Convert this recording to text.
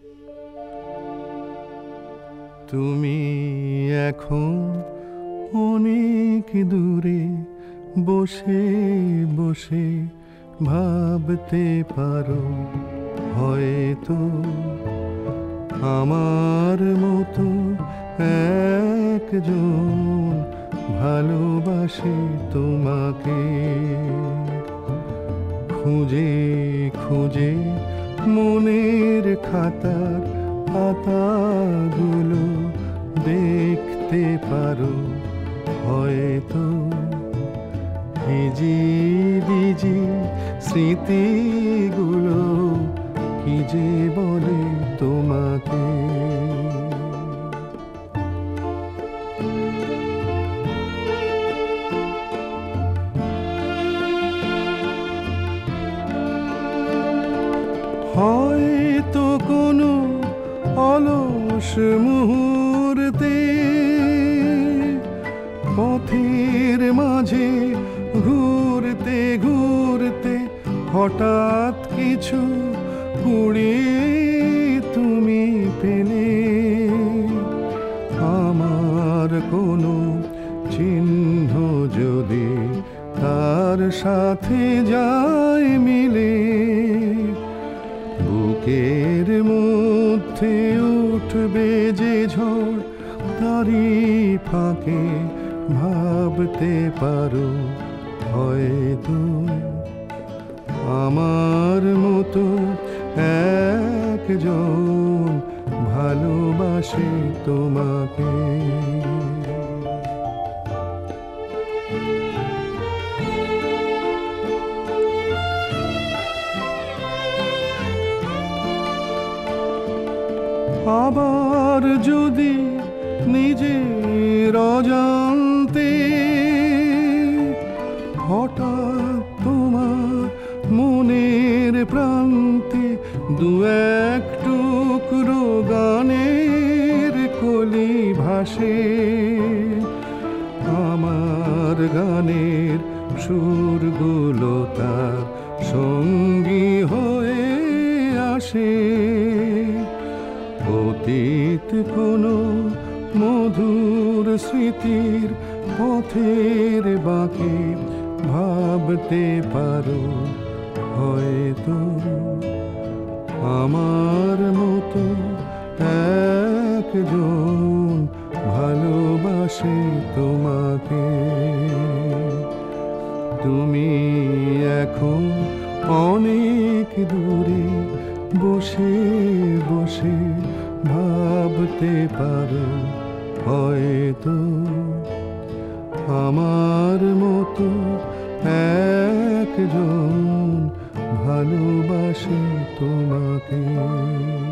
তুমি এখন অনেক দূরে বসে বসে ভাবতে পারো, হয়তো আমার মতো একজন ভালোবাসে তোমাকে। খুঁজে খুঁজে মনের খাতার পাতাগুলো দেখতে পারো, হয়তো ভিজি ভিজি স্মৃতিগুলো কি যে বলে তোমাকে। হয়তো কোনো অলস মুহূর্তে পথের মাঝে ঘুরতে ঘুরতে হঠাৎ কিছু কুড়িয়ে তুমি পেলে। আমার কোনো চিহ্ন যদি তার সাথে যায় মিলে, বুকের মধ্যে উঠবে যে ঝড়, তারি ফাঁকে ভাবতে পারো, হয়তো আমার মতো একজন ভালোবাসে তোমাকে। আবার যদি নিজের অজান্তে হঠাৎ তোমার মনের প্রান্তে দু এক টুকরো গানের কলি ভাসে, আমার গানের সুরগুলো তার সঙ্গী হয়ে আসে। অতীত কোনো মধুর স্মৃতির পথের বাঁকে ভাবতে পারো, হয়তো আমার মতো একজন ভালোবাসে তোমাকে। তুমি এখন অনেক দূরে বসে বসে ভাবতে পারো, হয়তো আমার মতো একজন ভালোবাসে তোমাকে।